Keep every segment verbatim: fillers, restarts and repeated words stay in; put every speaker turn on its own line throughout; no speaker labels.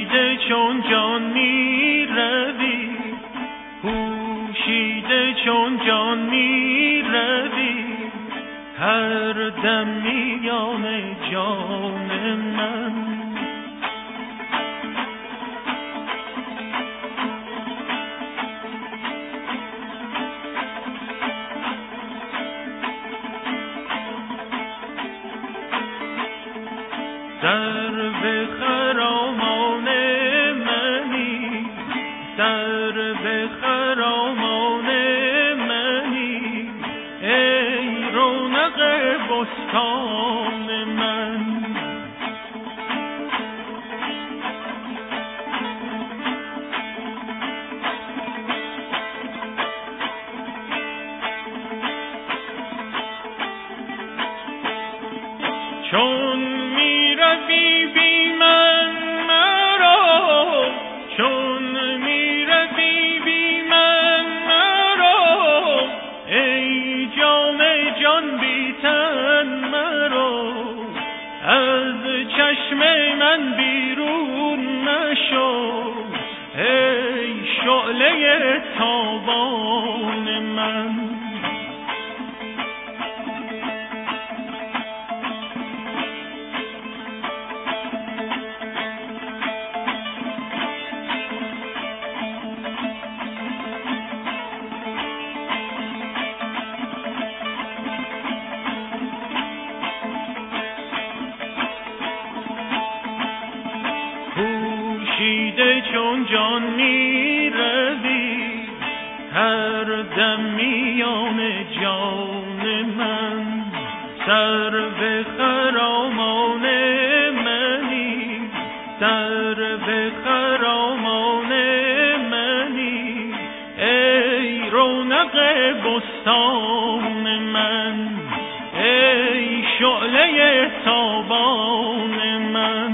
پوشیده چون جان می روی، پوشیده چون جان می روی، هر دم میان جان من. در به خرامان منی، در به خرامان منی، ای رونق بستان من. چون می روی بی من مرا، چون می روی بی من مرا، ای جان جان بی تن مرا، از چشم من بیرون نشو، ای شعله تابان من. پوشیده چون جان می روی، هر دم میان جان من. سر به خرامان منی، سر به خرامان منی، ای رونق بستان من، ای شعله تابان من.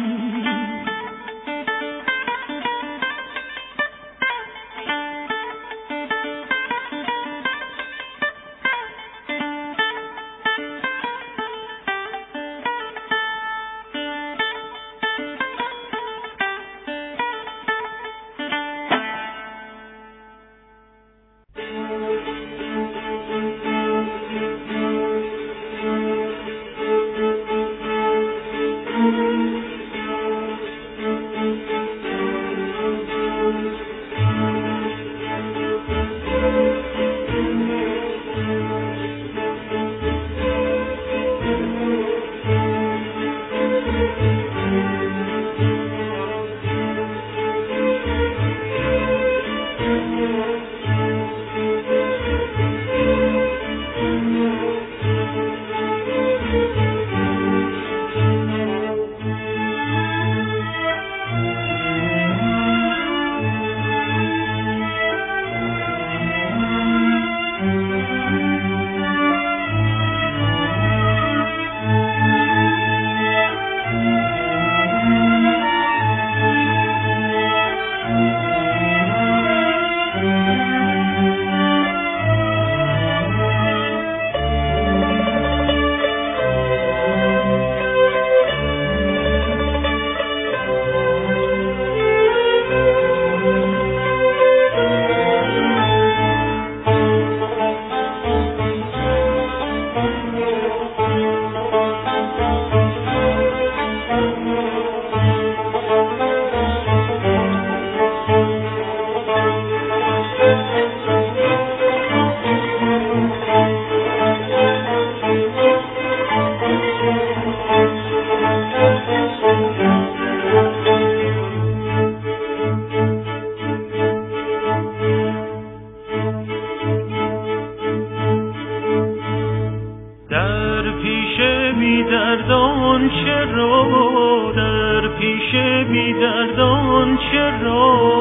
دردان چرا، در پیش بی دردان چرا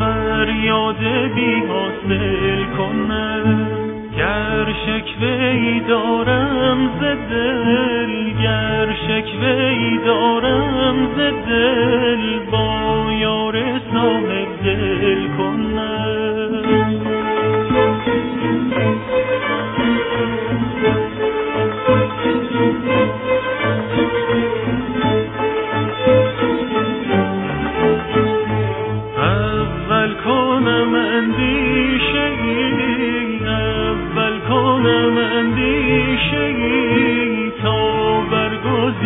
فریاد بی حاصل کنم. گر شکوه‌ای دارم ز دل، گر شکوه‌ای دارم ز دل، با یار صاحب دل کنم.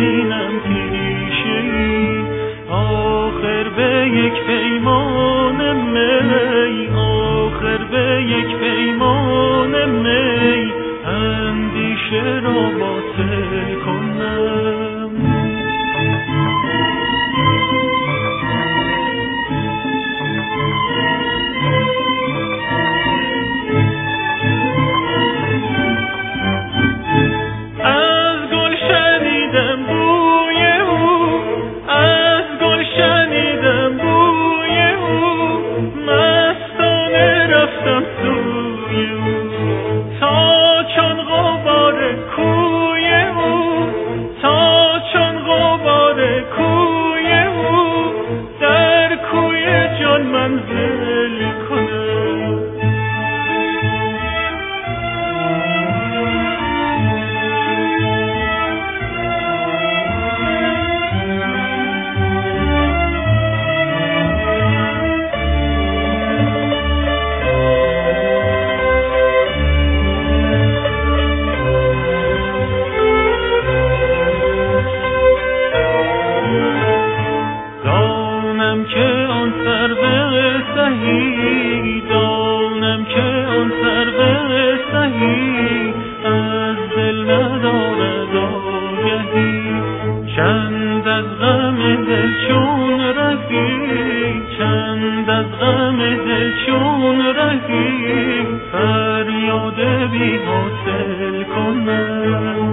بینم پیشه ای، آخر به یک پیمان می، آخر به یک پیمان می، اندیشه را باطل کنم. دانم که آن سرو سهی از دل ندارد آگهی، چند از غم دل چون رهی، چند از غم دل چون رهی، فریاد بی حاصل کنم.